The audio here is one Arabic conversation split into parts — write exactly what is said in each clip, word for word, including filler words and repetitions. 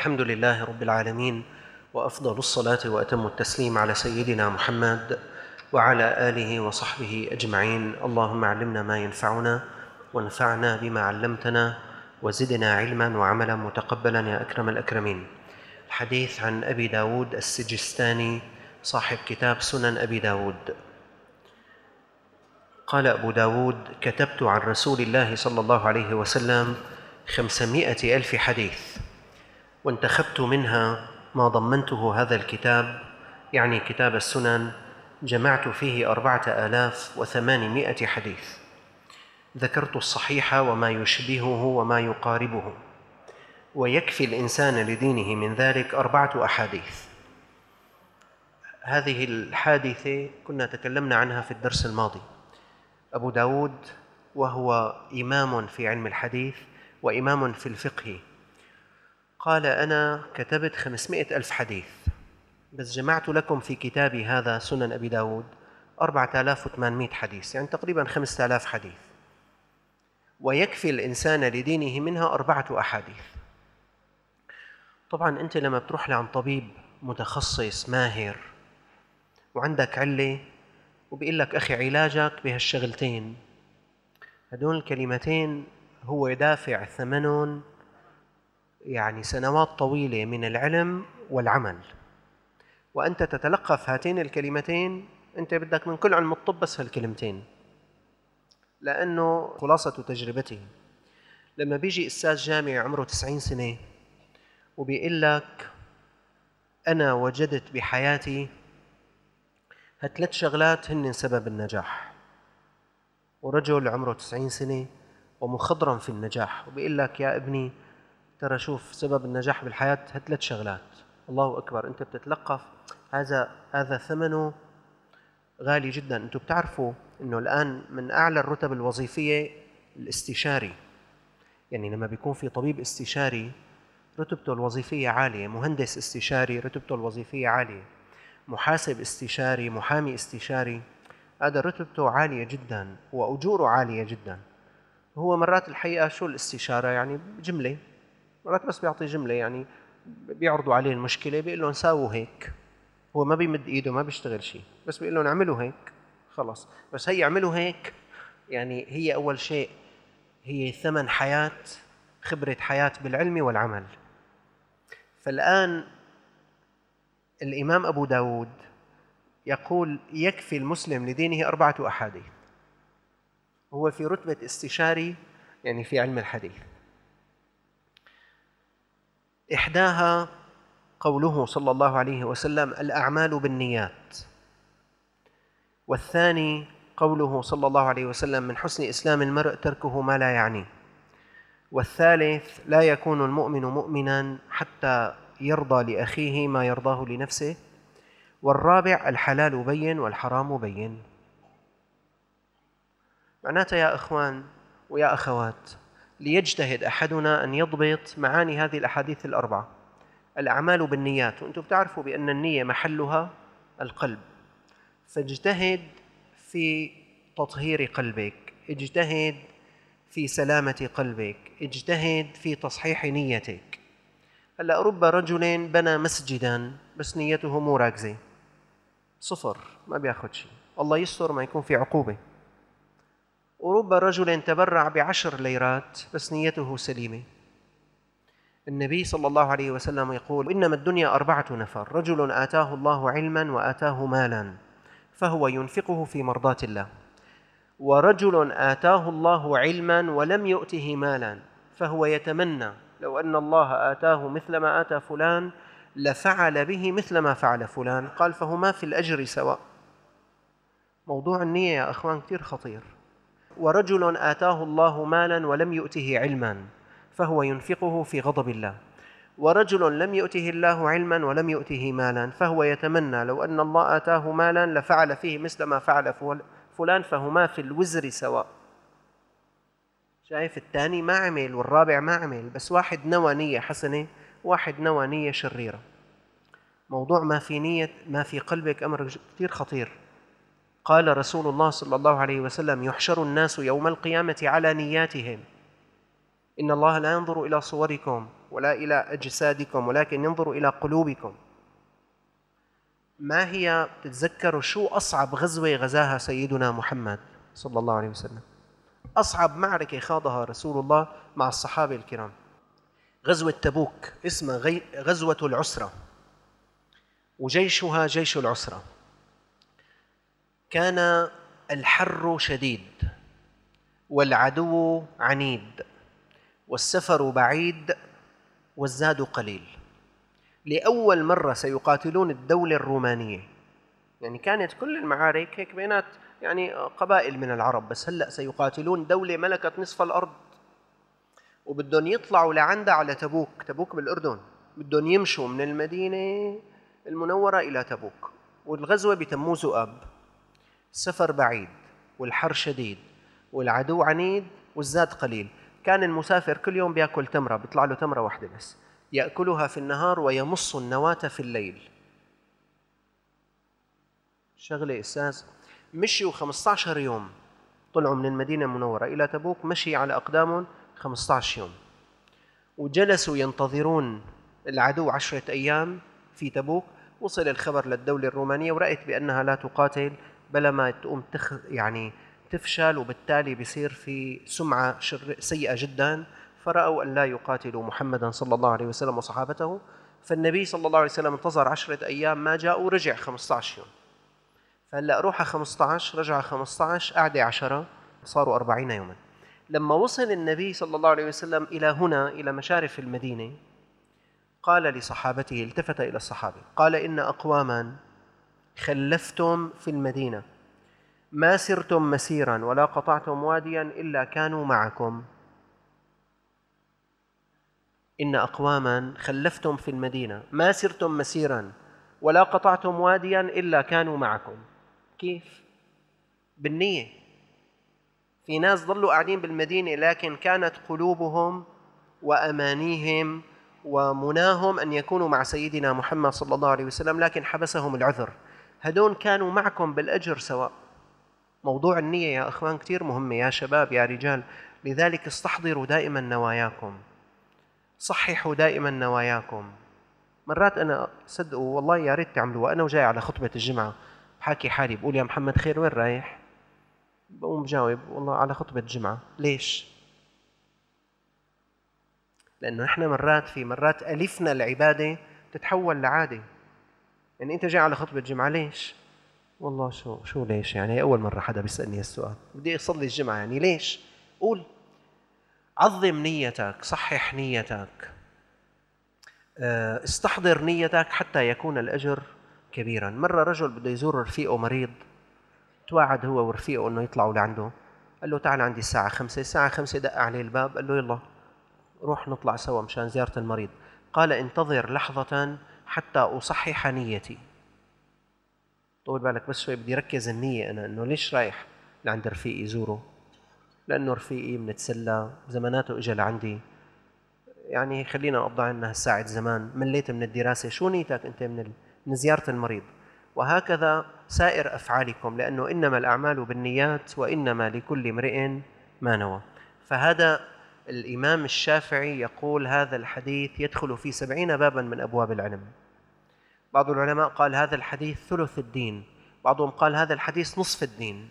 الحمد لله رب العالمين، وأفضل الصلاة وأتم التسليم على سيدنا محمد وعلى آله وصحبه أجمعين. اللهم علمنا ما ينفعنا وانفعنا بما علمتنا وزدنا علما وعملا متقبلا يا أكرم الأكرمين. الحديث عن أبي داود السجستاني صاحب كتاب سنن أبي داود. قال أبو داود: كتبت عن رسول الله صلى الله عليه وسلم خمسمائة ألف حديث، وانتخبت منها ما ضمنته هذا الكتاب، يعني كتاب السنن، جمعت فيه أربعة آلاف وثمانمائة حديث، ذكرت الصحيح وما يشبهه وما يقاربه، ويكفي الإنسان لدينه من ذلك أربعة أحاديث. هذه الحادثة كنا تكلمنا عنها في الدرس الماضي. أبو داود وهو إمام في علم الحديث وإمام في الفقه، قال: أنا كتبت خمسمائة ألف حديث، بس جمعت لكم في كتابي هذا سنن أبي داود أربعة آلاف وثمانمائة حديث، يعني تقريبا خمسة آلاف حديث، ويكفي الإنسان لدينه منها أربعة أحاديث. طبعا أنت لما بتروح لعن طبيب متخصص ماهر وعندك علة وبيقول لك: أخي علاجك بهالشغلتين، هدول الكلمتين هو يدافع ثمنهم يعني سنوات طويلة من العلم والعمل، وأنت تتلقف هاتين الكلمتين، أنت بدك من كل علم الطب بس هالكلمتين، لأنه خلاصة تجربته. لما بيجي أستاذ جامعي عمره تسعين سنة وبيقول لك: أنا وجدت بحياتي هالثلاث شغلات هن سبب النجاح، ورجل عمره تسعين سنة ومخضرم في النجاح وبيقول لك: يا ابني ترى شوف سبب النجاح بالحياة هالثلاث شغلات، الله أكبر، أنت بتتلقف. هذا هذا ثمنه غالي جدا. أنتم بتعرفوا أنه الآن من أعلى الرتب الوظيفية الاستشاري، يعني لما بيكون في طبيب استشاري رتبته الوظيفية عالية، مهندس استشاري رتبته الوظيفية عالية، محاسب استشاري، محامي استشاري، هذا رتبته عالية جدا وأجوره عالية جدا. هو مرات الحقيقة شو الاستشارة؟ يعني جملة، مرات بس بيعطي جملة، يعني بيعرضوا عليه المشكلة بيقول لهم ساووا هيك، هو ما بيمد إيده ما بيشتغل شيء، بس بيقول لهم اعملوا هيك خلاص. بس هي اعملوا هيك، يعني هي أول شيء هي ثمن حياة، خبرة حياة بالعلم والعمل. فالآن الإمام أبو داود يقول: يكفي المسلم لدينه أربعة أحاديث. هو في رتبة استشاري يعني في علم الحديث. إحداها قوله صلى الله عليه وسلم: الأعمال بالنيات. والثاني قوله صلى الله عليه وسلم: من حسن إسلام المرء تركه ما لا يعنيه. والثالث: لا يكون المؤمن مؤمنا حتى يرضى لأخيه ما يرضاه لنفسه. والرابع: الحلال بين والحرام بين. معناته يا إخوان ويا أخوات، ليجتهد أحدنا أن يضبط معاني هذه الأحاديث الأربعة. الأعمال بالنيات، وأنتم بتعرفوا بأن النية محلها القلب، فاجتهد في تطهير قلبك، اجتهد في سلامة قلبك، اجتهد في تصحيح نيتك. هلأ رب رجل بنى مسجدا بس نيته مو راكزة، صفر، ما بياخد شيء، الله يستر ما يكون في عقوبة. ورب رجل تبرع بعشر ليرات بس نيته سليمة. النبي صلى الله عليه وسلم يقول: إنما الدنيا أربعة نفر: رجل آتاه الله علما وآتاه مالا فهو ينفقه في مرضاة الله، ورجل آتاه الله علما ولم يؤته مالا فهو يتمنى لو أن الله آتاه مثل ما آتى فلان لفعل به مثل ما فعل فلان، قال: فهما في الأجر سواء. موضوع النية يا أخوان كثير خطير. ورجل آتاه الله مالا ولم يؤته علما فهو ينفقه في غضب الله، ورجل لم يؤته الله علما ولم يؤته مالا فهو يتمنى لو أن الله آتاه مالا لفعل فيه مثل ما فعل فلان، فهما في الوزر سواء. شايف؟ الثاني ما عمل والرابع ما عمل، بس واحد نوى نية حسنة واحد نوى نية شريرة. موضوع ما في نية، ما في قلبك أمر كثير خطير. قال رسول الله صلى الله عليه وسلم: يحشر الناس يوم القيامة على نياتهم، إن الله لا ينظر إلى صوركم ولا إلى أجسادكم ولكن ينظر إلى قلوبكم. ما هي تتذكروا شو أصعب غزوة غزاها سيدنا محمد صلى الله عليه وسلم؟ أصعب معركة خاضها رسول الله مع الصحابة الكرام غزوة تبوك، اسمها غزوة العسرة، وجيشها جيش العسرة. كان الحر شديد والعدو عنيد والسفر بعيد والزاد قليل. لأول مرة سيقاتلون الدولة الرومانية، يعني كانت كل المعارك هيك بينات يعني قبائل من العرب، بس هلأ سيقاتلون دولة ملكت نصف الأرض، وبدهم يطلعوا لعندها على تبوك. تبوك بالأردن، بدهم يمشوا من المدينة المنورة إلى تبوك، والغزوة بتموز وآب. السفر بعيد والحر شديد والعدو عنيد والزاد قليل. كان المسافر كل يوم بيأكل تمرة، بيطلع له تمرة واحدة بس، يأكلها في النهار ويمص النواة في الليل. شغلة أستاذ. مشيوا خمسة عشر يوم، طلعوا من المدينة المنورة إلى تبوك مشي على أقدامهم خمسة عشر يوم، وجلسوا ينتظرون العدو عشرة أيام في تبوك. وصل الخبر للدولة الرومانية ورأت بأنها لا تقاتل بلا ما تقوم تخ يعني تفشل، وبالتالي بيصير في سمعة سيئة جدا، فرأوا أن لا يقاتلوا محمدا صلى الله عليه وسلم وصحابته. فالنبي صلى الله عليه وسلم انتظر عشرة أيام ما جاء ورجع خمسة عشر يوم. فهلأ روح خمسة عشر رجع خمسة عشر، قعدة عشرة، صاروا أربعين يوما. لما وصل النبي صلى الله عليه وسلم إلى هنا إلى مشارف المدينة قال لصحابته، التفت إلى الصحابة قال: إن أقواما خلفتم في المدينة ما سرتم مسيرا ولا قطعتم واديا إلا كانوا معكم. إن أقواما خلفتم في المدينة ما سرتم مسيرا ولا قطعتم واديا إلا كانوا معكم. كيف؟ بالنية. في ناس ظلوا قاعدين بالمدينة لكن كانت قلوبهم وأمانيهم ومناهم أن يكونوا مع سيدنا محمد صلى الله عليه وسلم، لكن حبسهم العذر. هدول كانوا معكم بالأجر سواء. موضوع النية يا أخوان كتير مهمة يا شباب يا رجال، لذلك استحضروا دائما نواياكم، صححوا دائما نواياكم. مرات أنا صدقوا والله يا ريت تعملوها، أنا وجاي على خطبة الجمعة بحكي حالي بقول: يا محمد خير وين رايح؟ بقوم بجاوب: والله على خطبة الجمعة. ليش؟ لأنه إحنا مرات في مرات ألفنا العبادة تتحول لعادة. يعني أنت جاي على خطبة الجمعة ليش؟ والله شو شو ليش يعني؟ أول مرة حدا بيسألني السؤال، بدي أصلي الجمعة يعني ليش؟ قول. عظم نيتك، صحح نيتك، استحضر نيتك حتى يكون الأجر كبيرا. مرة رجل بده يزور رفيقه مريض، تواعد هو ورفيقه أنه يطلعوا لعنده، قال له: تعال عندي الساعة خمسة. الساعة خمسة دق عليه الباب، قال له: يلا روح نطلع سوا مشان زيارة المريض. قال: انتظر لحظة حتى أصحح نيتي. طول بالك بس شوي بدي ركز النية أنا، أنه ليش رايح لعند رفيقي يزوره؟ لأنه رفيقي منتسلى زماناته إجا لعندي، يعني خلينا نقضي عنا هالساعة زمان، مليت من الدراسة. شو نيتك أنت من من زيارة المريض؟ وهكذا سائر أفعالكم، لأنه إنما الأعمال بالنيات وإنما لكل امرئ ما نوى. فهذا الإمام الشافعي يقول هذا الحديث يدخل في سبعين بابا من أبواب العلم. بعض العلماء قال هذا الحديث ثلث الدين، بعضهم قال هذا الحديث نصف الدين.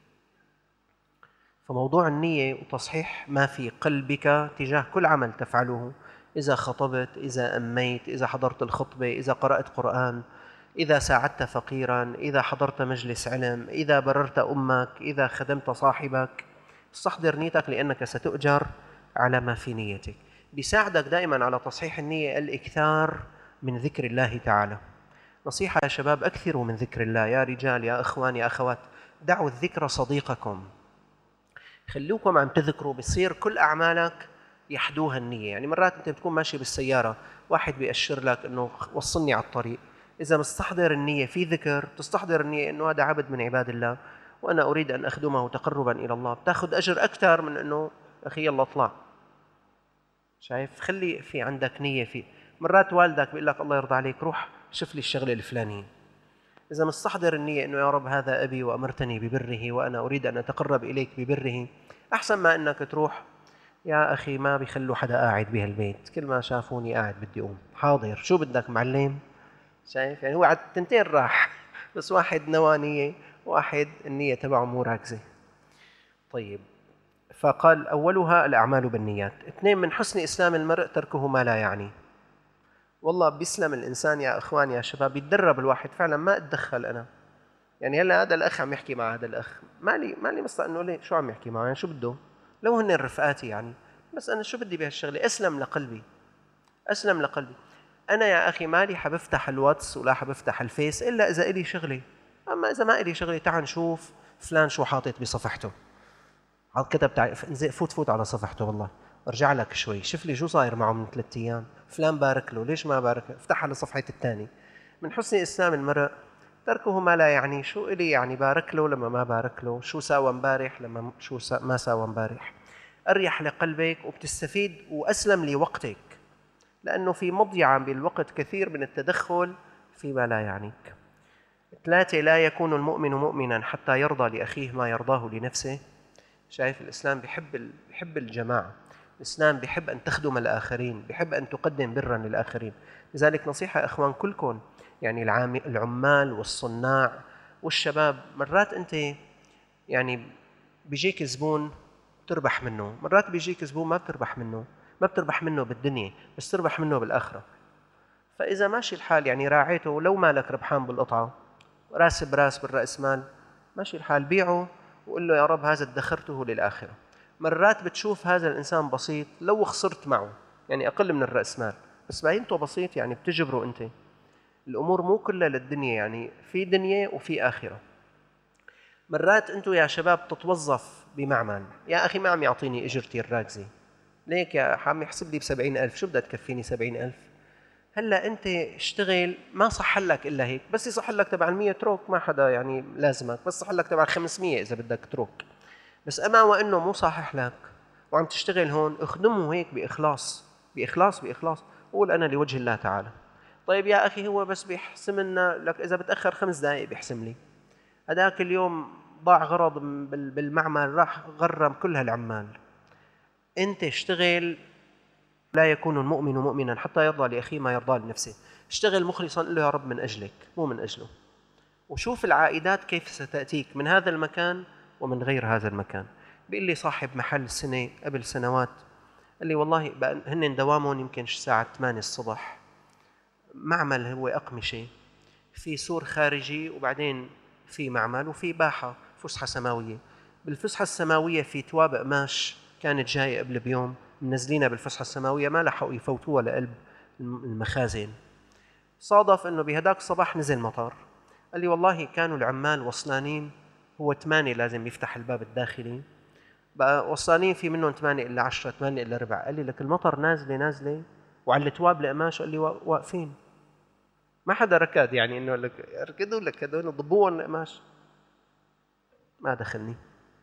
فموضوع النية وتصحيح ما في قلبك تجاه كل عمل تفعله، إذا خطبت، إذا أميت، إذا حضرت الخطبة، إذا قرأت قرآن، إذا ساعدت فقيرا، إذا حضرت مجلس علم، إذا بررت أمك، إذا خدمت صاحبك، استحضر نيتك لأنك ستؤجر على ما في نيتك. بيساعدك دائما على تصحيح النية الإكثار من ذكر الله تعالى. نصيحة يا شباب: أكثروا من ذكر الله يا رجال يا أخوان يا أخوات. دعوا الذكر صديقكم، خلوكم عم تذكروا، بصير كل أعمالك يحدوها النية. يعني مرات أنت بتكون ماشي بالسيارة، واحد بيأشر لك أنه وصلني على الطريق، إذا مستحضر النية في ذكر، تستحضر النية أنه هذا عبد من عباد الله وأنا أريد أن أخدمه تقربا إلى الله، بتاخذ أجر أكثر من أنه أخي يلا اطلع. شايف؟ خلي في عندك نية. في مرات والدك بيقول لك: الله يرضى عليك روح شوف لي الشغلة الفلانية. إذا مستحضر النية أنه يا رب هذا أبي وأمرتني ببره وأنا أريد أن أتقرب إليك ببره، أحسن ما أنك تروح يا أخي ما بيخلوا حدا قاعد بهالبيت، كل ما شافوني قاعد بدي أقوم. حاضر، شو بدك معلم؟ شايف يعني هو على التنتين راح، بس واحد نوى نية، واحد النية تبعه مو راكزة. طيب، فقال أولها الأعمال بالنيات. اثنين، من حسن إسلام المرء تركه ما لا يعني. والله بيسلم الإنسان يا إخوان يا شباب، بيتدرب الواحد فعلا ما أتدخل أنا. يعني هلا هذا الأخ عم يحكي مع هذا الأخ، مالي مالي مصدق إنه ليه شو عم يحكي معه، يعني شو بده؟ لو هن رفقاتي يعني، بس أنا شو بدي بهالشغلة؟ أسلم لقلبي، أسلم لقلبي. أنا يا أخي مالي حبفتح الواتس ولا حبفتح الفيس إلا إذا إلي شغلي. أما إذا ما إلي شغلي، تعال نشوف فلان شو حاطط بصفحته. على كتب تعرف انزل فوت فوت على صفحته، والله ارجع لك شوي شوف لي شو صاير معه من ثلاث ايام، فلان بارك له، ليش ما بارك له؟ افتح على صفحة الثاني. من حسن اسلام المرء تركه ما لا يعني. شو الي يعني بارك له لما ما بارك له؟ شو ساوى امبارح لما شو سا ما ساوى امبارح؟ اريح لقلبك وبتستفيد، واسلم لوقتك، لانه في مضيعة بالوقت كثير من التدخل فيما لا يعنيك. ثلاثة، لا يكون المؤمن مؤمنا حتى يرضى لأخيه ما يرضاه لنفسه. شايف الإسلام بيحب بيحب الجماعة، الإسلام بيحب أن تخدم الآخرين، بيحب أن تقدم برا للآخرين. لذلك نصيحة يا إخوان كلكم، يعني العمال والصناع والشباب، مرات أنت يعني بيجيك زبون تربح منه، مرات بيجيك زبون ما بتربح منه، ما بتربح منه بالدنيا بس تربح منه بالآخرة. فإذا ماشي الحال يعني راعيته، ولو مالك ربحان بالقطعة راس براس بالرأس مال، ماشي الحال بيعه وقل له يا رب هذا ادخرته للآخرة. مرات بتشوف هذا الإنسان بسيط، لو خسرت معه يعني أقل من الرأس مال بس باينته بسيط، يعني بتجبره أنت. الأمور مو كلها للدنيا، يعني في دنيا وفي آخرة. مرات أنتم يا شباب تتوظف بمعمل، يا أخي ما عم يعطيني إجرتي الراكزة، ليك يا عم يحسب لي بسبعين ألف، شو بدها تكفيني سبعين ألف؟ هلا انت اشتغل، ما صح لك الا هيك، بس يصح لك تبع المية اترك، ما حدا يعني لازمك، بس صح لك تبع الخمسمية اذا بدك اترك. بس اما وانه مو صحح لك وعم تشتغل هون، اخدمه هيك باخلاص باخلاص باخلاص، قول انا لوجه الله تعالى. طيب يا اخي هو بس بيحسم لنا لك، اذا بتاخر خمس دقائق بيحسم لي. هذاك اليوم ضاع غرض بالمعمل، راح غرم كل هالعمال. انت اشتغل. لا يكون المؤمن مؤمنا حتى يرضى لأخيه ما يرضى لنفسه. اشتغل مخلصا، قل له يا رب من أجلك مو من أجله، وشوف العائدات كيف ستأتيك من هذا المكان ومن غير هذا المكان. بيقول لي صاحب محل سنة قبل سنوات، قال لي والله هن دوامهم يمكن الساعة ثمانية الصبح، معمل هو أقمشة في سور خارجي، وبعدين في معمل وفي باحة فسحة سماوية. بالفسحة السماوية في تواب قماش كانت جاية قبل بيوم، منزلينها بالفسحة السماوية، ما لحقوا يفوتوها لقلب المخازن. صادف انه بهداك الصباح نزل مطر. قال لي والله كانوا العمال وصلانين، هو ثمانية لازم يفتح الباب الداخلي، بقى وصلانين في منهم ثمانية إلا عشرة، ثمانية إلا ربع. قال لي لك المطر نازلة نازلة وعلى التواب القماش، قال لي واقفين، ما حدا ركض، يعني انه لك ركضوا لك هذول ضبوهم القماش، ما دخلني.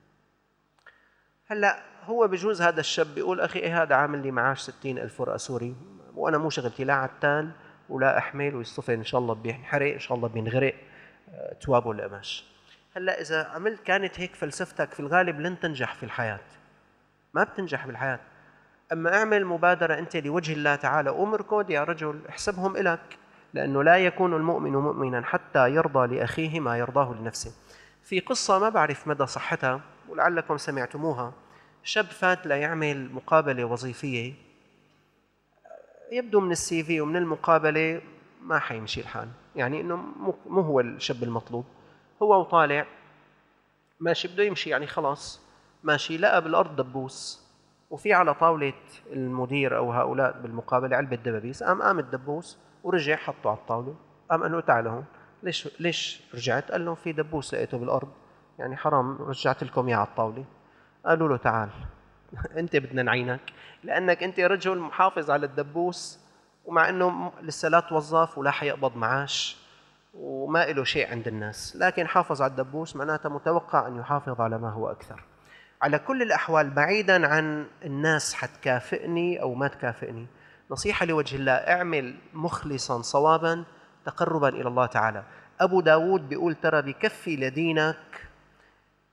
هلا هو بجوز هذا الشاب بيقول اخي ايه هذا عامل لي معاش ستين ألف ورقه سوري، وانا مو شغلتي لا عتال ولا احمل، ويصطفي ان شاء الله بينحرق، ان شاء الله بينغرق توابه القماش. هلا اذا عملت كانت هيك فلسفتك، في الغالب لن تنجح في الحياه، ما بتنجح بالحياه. اما اعمل مبادره انت لوجه الله تعالى، ومركض يا رجل احسبهم الك، لانه لا يكون المؤمن مؤمنا حتى يرضى لاخيه ما يرضاه لنفسه. في قصه ما بعرف مدى صحتها ولعلكم سمعتموها، شاب فات ليعمل مقابله وظيفيه، يبدو من السي في ومن المقابله ما حيمشي الحال، يعني انه مو هو الشاب المطلوب. هو وطالع ماشي بده يمشي، يعني خلاص ماشي، لقى بالارض دبوس، وفي على طاوله المدير او هؤلاء بالمقابله علبه دبابيس، قام قام الدبوس ورجع حطه على الطاوله. قام قال له تعال هون، ليش ليش رجعت؟ قال له في دبوس لقيته بالارض، يعني حرام رجعت لكم اياه على الطاوله. قالوا له تعال انت بدنا نعينك، لانك انت رجل محافظ على الدبوس، ومع انه لسه لا توظف ولا حيقبض معاش وما له شيء عند الناس، لكن حافظ على الدبوس، معناته متوقع أن يحافظ على ما هو أكثر. على كل الأحوال بعيداً عن الناس حتكافئني أو ما تكافئني، نصيحة لوجه الله، اعمل مخلصاً صواباً تقرباً إلى الله تعالى. أبو داود بيقول ترى بكفي لدينك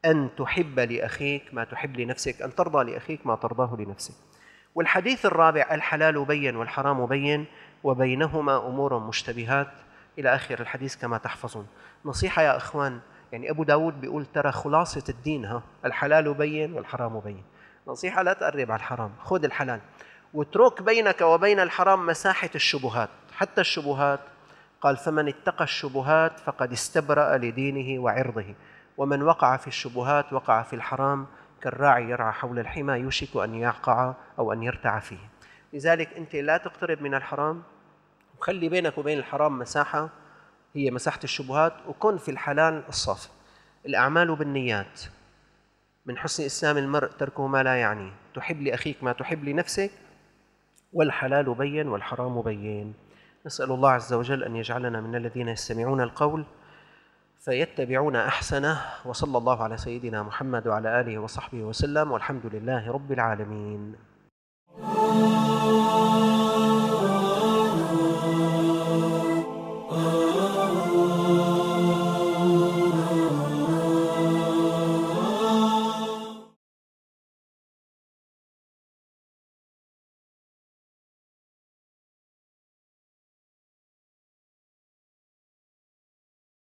أن تحب لأخيك ما تحب لنفسك، أن ترضى لأخيك ما ترضاه لنفسك. والحديث الرابع: الحلال بين والحرام بين وبينهما أمور مشتبهات، إلى آخر الحديث كما تحفظون. نصيحة يا أخوان، يعني أبو داود بيقول ترى خلاصة الدين ها الحلال بين والحرام بين. نصيحة: لا تقرب على الحرام، خذ الحلال واترك بينك وبين الحرام مساحة الشبهات، حتى الشبهات. قال: فمن اتقى الشبهات فقد استبرأ لدينه وعرضه، ومن وقع في الشبهات وقع في الحرام كالراعي يرعى حول الحمى يوشك أن يقع أو أن يرتع فيه. لذلك أنت لا تقترب من الحرام، وخلي بينك وبين الحرام مساحة هي مساحة الشبهات، وكن في الحلال الصافي. الأعمال بالنيات، من حسن إسلام المرء تركه ما لا يعنيه، تحب لأخيك ما تحب لنفسك، والحلال بين والحرام بين. نسأل الله عز وجل أن يجعلنا من الذين يستمعون القول فيتبعون أحسنه، وصلى الله على سيدنا محمد وعلى آله وصحبه وسلم، والحمد لله رب العالمين.